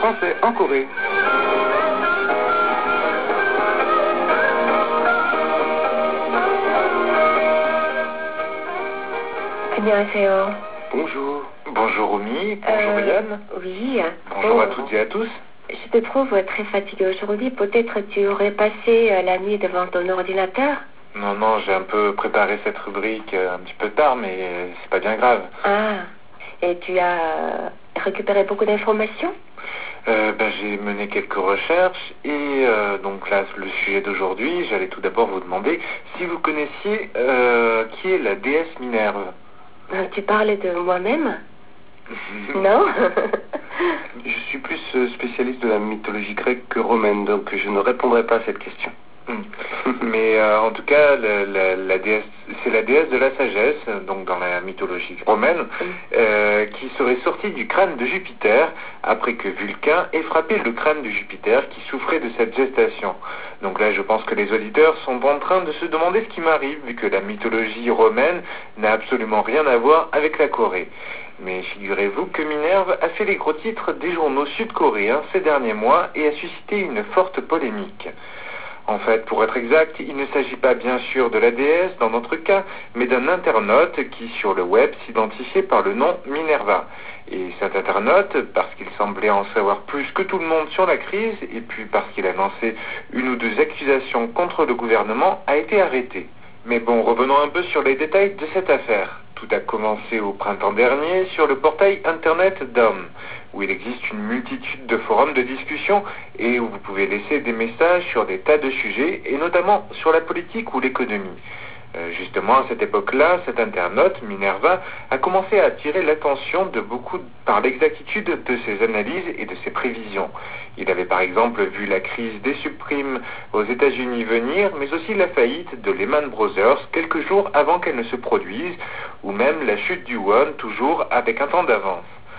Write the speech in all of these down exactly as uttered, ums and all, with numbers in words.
français en Corée. 안녕하세요. Bonjour. Bonjour Romy. Bonjour Euh, Yann. Oui. Bonjour Bon, à toutes et à tous. Je te trouve très fatiguée aujourd'hui. Peut-être tu aurais passé euh, la nuit devant ton ordinateur? Non, non, j'ai un peu préparé cette rubrique euh, un petit peu tard, mais euh, c'est pas bien grave. Ah, et tu as euh, récupéré beaucoup d'informations? Euh, ben, j'ai mené quelques recherches et euh, donc là, le sujet d'aujourd'hui, j'allais tout d'abord vous demander si vous connaissiez euh, qui est la déesse Minerve. Euh, Tu parles de moi-même? Non? Je suis plus euh, spécialiste de la mythologie grecque que romaine, donc je ne répondrai pas à cette question. Mais euh, en tout cas, la, la, la déesse, c'est la déesse de la sagesse, donc dans la mythologie romaine, euh, qui serait sortie du crâne de Jupiter après que Vulcain ait frappé le crâne de Jupiter qui souffrait de cette gestation. Donc là, je pense que les auditeurs sont en train de se demander ce qui m'arrive, vu que la mythologie romaine n'a absolument rien à voir avec la Corée. Mais figurez-vous que Minerve a fait les gros titres des journaux sud-coréens ces derniers mois et a suscité une forte polémique. En fait, pour être exact, il ne s'agit pas bien sûr de la déesse dans notre cas, mais d'un internaute qui sur le web s'identifiait par le nom Minerva. Et cet internaute, parce qu'il semblait en savoir plus que tout le monde sur la crise, et puis parce qu'il a lancé une ou deux accusations contre le gouvernement, a été arrêté. Mais bon, revenons un peu sur les détails de cette affaire. Tout a commencé au printemps dernier sur le portail internet d'Hommes, où il existe une multitude de forums de discussion et où vous pouvez laisser des messages sur des tas de sujets, et notamment sur la politique ou l'économie. Euh, justement, à cette époque-là, cet internaute, Minerva, a commencé à attirer l'attention de beaucoup par l'exactitude de ses analyses et de ses prévisions. Il avait par exemple vu la crise des subprimes aux États-Unis venir, mais aussi la faillite de Lehman Brothers quelques jours avant qu'elle ne se produise, ou même la chute du won, toujours avec un temps d'avance.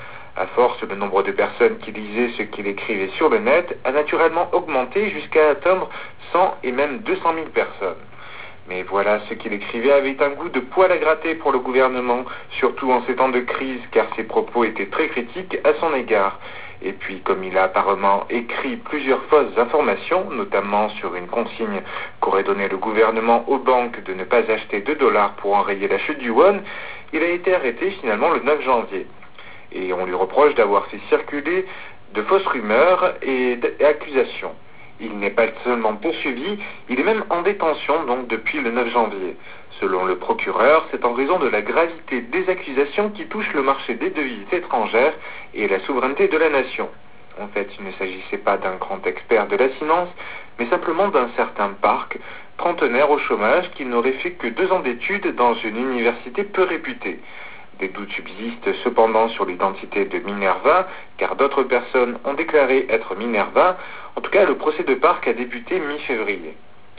À force, le nombre de personnes qui lisaient ce qu'il écrivait sur le net a naturellement augmenté jusqu'à atteindre cent et même deux cent mille personnes. Mais voilà, ce qu'il écrivait avait un goût de poil à gratter pour le gouvernement, surtout en ces temps de crise, car ses propos étaient très critiques à son égard. Et puis, comme il a apparemment écrit plusieurs fausses informations, notamment sur une consigne qu'aurait donnée le gouvernement aux banques de ne pas acheter de dollars pour enrayer la chute du won, il a été arrêté finalement le neuf janvier. Et on lui reproche d'avoir fait circuler de fausses rumeurs et accusations. Il n'est pas seulement poursuivi, il est même en détention donc depuis le neuf janvier. Selon le procureur, c'est en raison de la gravité des accusations qui touchent le marché des devises étrangères et la souveraineté de la nation. En fait, il ne s'agissait pas d'un grand expert de la finance, mais simplement d'un certain Park, trentenaire au chômage qui n'aurait fait que deux ans d'études dans une université peu réputée. Des doutes subsistent cependant sur l'identité de Minerva, car d'autres personnes ont déclaré être Minerva. En tout cas, le procès de Park a débuté mi-février.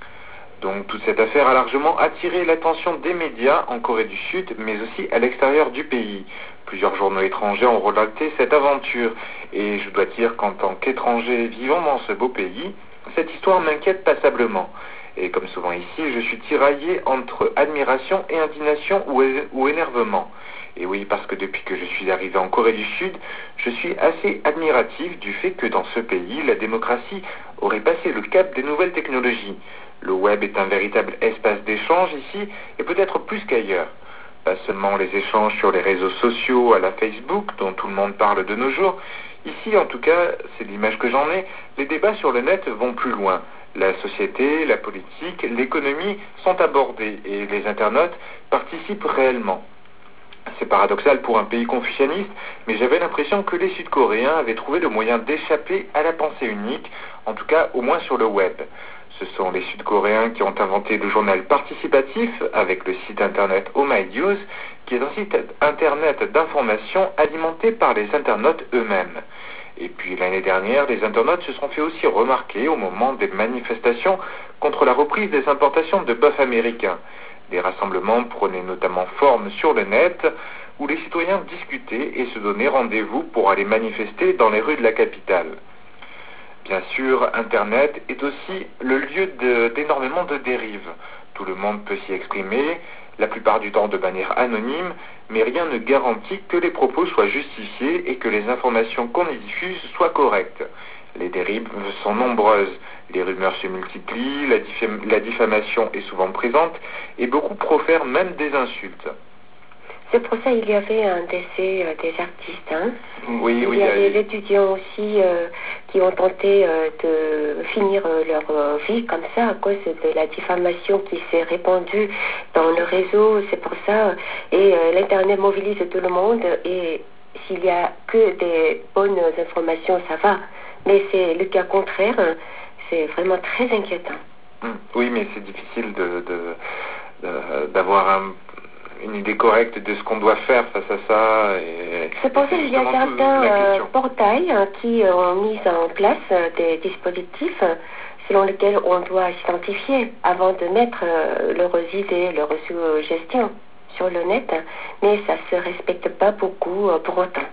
Donc toute cette affaire a largement attiré l'attention des médias en Corée du Sud, mais aussi à l'extérieur du pays. Plusieurs journaux étrangers ont relaté cette aventure, et je dois dire qu'en tant qu'étranger vivant dans ce beau pays, cette histoire m'inquiète passablement. Et comme souvent ici, je suis tiraillé entre admiration et indignation ou, é- ou énervement. Et oui, parce que depuis que je suis arrivé en Corée du Sud, je suis assez admiratif du fait que dans ce pays, la démocratie aurait passé le cap des nouvelles technologies. Le web est un véritable espace d'échange ici, et peut-être plus qu'ailleurs. Pas seulement les échanges sur les réseaux sociaux à la Facebook, dont tout le monde parle de nos jours. Ici, en tout cas, c'est l'image que j'en ai, les débats sur le net vont plus loin. La société, la politique, l'économie sont abordés, et les internautes participent réellement. C'est paradoxal pour un pays confucianiste, mais j'avais l'impression que les Sud-Coréens avaient trouvé le moyen d'échapper à la pensée unique, en tout cas au moins sur le web. Ce sont les Sud-Coréens qui ont inventé le journal participatif avec le site internet Oh My News, qui est un site internet d'information alimenté par les internautes eux-mêmes. Et puis l'année dernière, les internautes se sont fait aussi remarquer au moment des manifestations contre la reprise des importations de bœuf américain. Des rassemblements prenaient notamment forme sur le net, où les citoyens discutaient et se donnaient rendez-vous pour aller manifester dans les rues de la capitale. Bien sûr, Internet est aussi le lieu de, d'énormément de dérives. Tout le monde peut s'y exprimer, la plupart du temps de manière anonyme, mais rien ne garantit que les propos soient justifiés et que les informations qu'on y diffuse soient correctes. Les dérives sont nombreuses, les rumeurs se multiplient, la, diffam- la diffamation est souvent présente et beaucoup profèrent même des insultes. C'est pour ça qu'il y avait un décès euh, des artistes. Hein. Oui, il oui, y a il des étudiants aussi euh, qui ont tenté euh, de finir euh, leur euh, vie comme ça à cause de la diffamation qui s'est répandue dans le réseau. C'est pour ça. Et euh, l'Internet mobilise tout le monde. Et s'il y a que des bonnes informations, ça va. Mais c'est le cas contraire. C'est vraiment très inquiétant. Oui, mais c'est difficile de, de, de, d'avoir un une idée correcte de ce qu'on doit faire face à ça. Et, c'est pour ça qu'il y a certains euh, portails hein, qui ont mis en place euh, des dispositifs euh, selon lesquels on doit s'identifier avant de mettre euh, leurs idées, leurs suggestions sur le net, mais ça ne se respecte pas beaucoup euh, pour autant.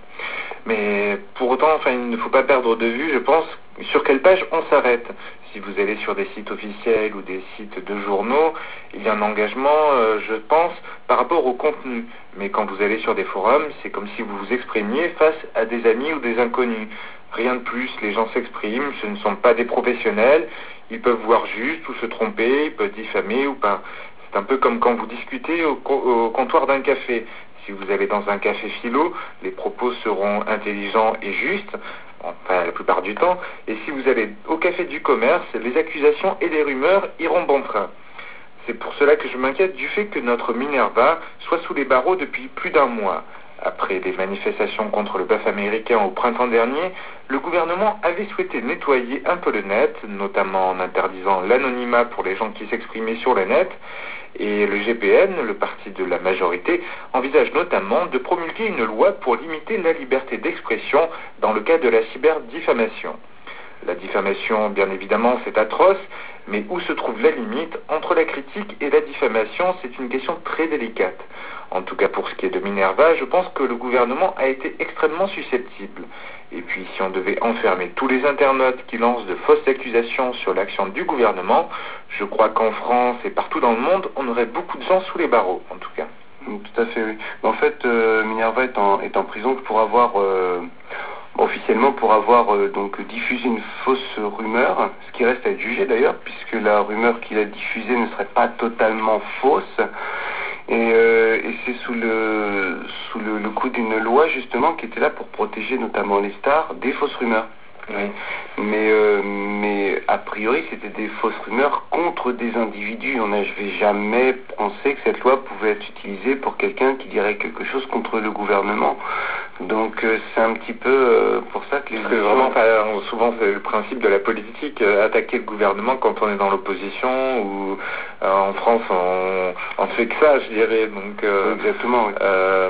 Mais pour autant, enfin, il ne faut pas perdre de vue, je pense, sur quelle page on s'arrête. Si vous allez sur des sites officiels ou des sites de journaux, il y a un engagement, euh, je pense, par rapport au contenu. Mais quand vous allez sur des forums, c'est comme si vous vous exprimiez face à des amis ou des inconnus. Rien de plus, les gens s'expriment, ce ne sont pas des professionnels, ils peuvent voir juste ou se tromper, ils peuvent diffamer ou pas. C'est un peu comme quand vous discutez au, co- au comptoir d'un café. Si vous allez dans un café philo, les propos seront intelligents et justes, enfin la plupart du temps, et si vous allez au café du commerce, les accusations et les rumeurs iront bon train. C'est pour cela que je m'inquiète du fait que notre Minerva soit sous les barreaux depuis plus d'un mois. Après des manifestations contre le bœuf américain au printemps dernier, le gouvernement avait souhaité nettoyer un peu le net, notamment en interdisant l'anonymat pour les gens qui s'exprimaient sur le net, et le G P N, le parti de la majorité, envisage notamment de promulguer une loi pour limiter la liberté d'expression dans le cas de la cyberdifamation. La diffamation, bien évidemment, c'est atroce, mais où se trouve la limite entre la critique et la diffamation, c'est une question très délicate. En tout cas, pour ce qui est de Minerva, je pense que le gouvernement a été extrêmement susceptible. Et puis, si on devait enfermer tous les internautes qui lancent de fausses accusations sur l'action du gouvernement, je crois qu'en France et partout dans le monde, on aurait beaucoup de gens sous les barreaux, en tout cas. Tout à fait, oui. En fait, euh, Minerva est en, est en prison pour avoir... Euh... officiellement pour avoir euh, donc diffusé une fausse rumeur, ce qui reste à être jugé d'ailleurs, puisque la rumeur qu'il a diffusée ne serait pas totalement fausse. Et, euh, et c'est sous le sous le, le coup d'une loi justement qui était là pour protéger notamment les stars des fausses rumeurs. Oui. Mais, euh, mais a priori c'était des fausses rumeurs contre des individus. On n'avait jamais pensé que cette loi pouvait être utilisée pour quelqu'un qui dirait quelque chose contre le gouvernement. Donc euh, c'est un petit peu euh, pour ça que les... Parce que vraiment, souvent c'est le principe de la politique, euh, attaquer le gouvernement quand on est dans l'opposition, ou euh, en France on, on fait que ça, je dirais. Donc euh, exactement, oui. euh,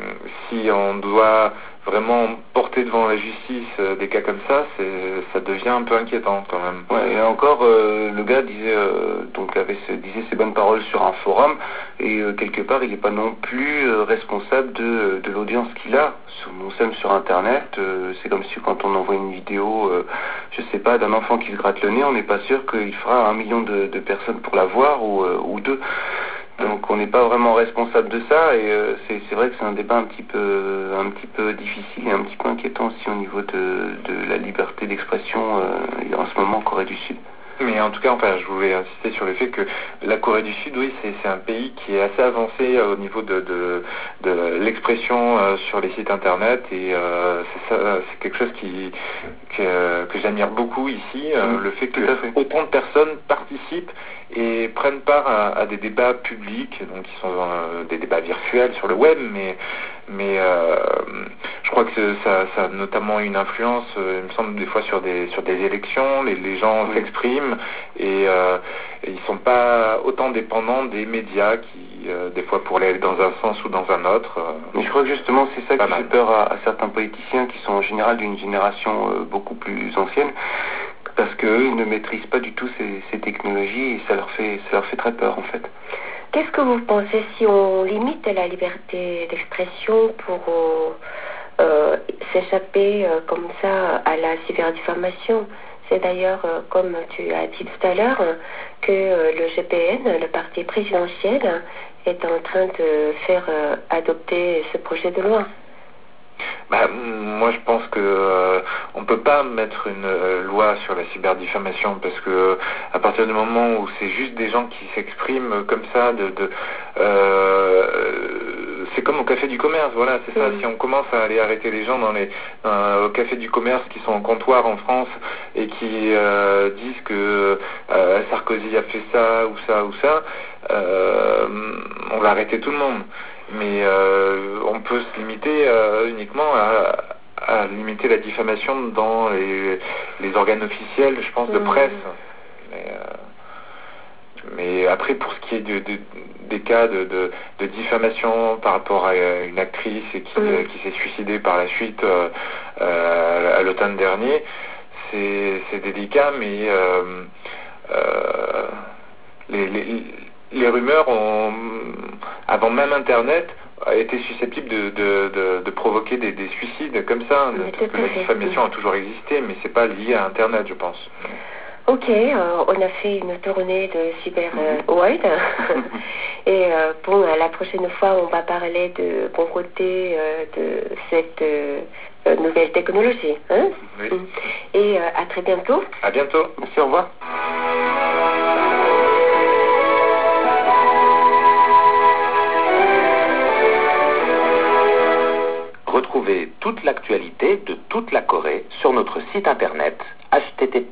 si on doit vraiment porter devant la justice euh, des cas comme ça, c'est, ça devient un peu inquiétant quand même. Ouais, et encore, euh, le gars disait, euh, donc avait, disait ses bonnes paroles sur un forum, et euh, quelque part, il n'est pas non plus euh, responsable de, de l'audience qu'il a. Nous sommes sur Internet, euh, c'est comme si quand on envoie une vidéo, euh, je sais pas, d'un enfant qui se gratte le nez, on n'est pas sûr qu'il fera un million de, de personnes pour la voir, ou, euh, ou deux. Donc on n'est pas vraiment responsable de ça, et euh, c'est, c'est vrai que c'est un débat un petit peu un petit peu difficile et un petit peu inquiétant aussi au niveau de, de la liberté d'expression euh, en ce moment en Corée du Sud. Mais en tout cas, enfin, je voulais insister sur le fait que la Corée du Sud, oui, c'est, c'est un pays qui est assez avancé euh, au niveau de, de, de l'expression euh, sur les sites internet, et euh, c'est, ça, c'est quelque chose qui, que, que j'admire beaucoup ici, euh, mmh, le fait que fait. autant de personnes participent et prennent part à, à des débats publics, donc qui sont euh, des débats virtuels sur le web, mais mais euh, je crois que ça, ça a notamment une influence, euh, il me semble, des fois sur des sur des élections, les, les gens oui. s'expriment, et, euh, et ils sont pas autant dépendants des médias qui, euh, des fois, pour aller dans un sens ou dans un autre. Euh, mais je crois que justement c'est ça qui mal. fait peur à, à certains politiciens qui sont en général d'une génération euh, beaucoup plus ancienne, parce qu'eux, ils ne maîtrisent pas du tout ces, ces technologies, et ça leur fait ça leur fait très peur en fait. Qu'est-ce que vous pensez si on limite la liberté d'expression pour euh, euh, s'échapper euh, comme ça à la cyberdifamation? C'est d'ailleurs, euh, comme tu as dit tout à l'heure, que euh, le G P N, le parti présidentiel, est en train de faire euh, adopter ce projet de loi. Bah, moi, je pense que euh, on peut pas mettre une euh, loi sur la cyberdifamation parce que à partir du moment où c'est juste des gens qui s'expriment comme ça, de, de euh, c'est comme au café du commerce, voilà, c'est ça. Mmh. Si on commence à aller arrêter les gens dans les euh, au café du commerce qui sont en comptoir en France et qui euh, disent que euh, Sarkozy a fait ça ou ça ou ça, euh, on va arrêter tout le monde. Mais euh, on peut se limiter euh, uniquement à, à limiter la diffamation dans les, les organes officiels, je pense, de Mmh. presse. Mais, euh, mais après, pour ce qui est de, de, des cas de, de, de diffamation par rapport à une actrice et qui, mmh. qui s'est suicidée par la suite euh, euh, à l'automne dernier, c'est, c'est délicat, mais euh, euh, les, les, les rumeurs ont, avant même Internet, étaient susceptibles de, de, de, de provoquer des, des suicides comme ça. Mais Parce que la diffamation a toujours existé, mais c'est pas lié à Internet, je pense. Ok, euh, on a fait une tournée de Cyber euh, World. Et euh, bon, la prochaine fois, on va parler de bon côté euh, de cette euh, nouvelle technologie. Hein? Oui. Et euh, à très bientôt. À bientôt. Merci, au revoir. Retrouvez toute l'actualité de toute la Corée sur notre site internet h t t p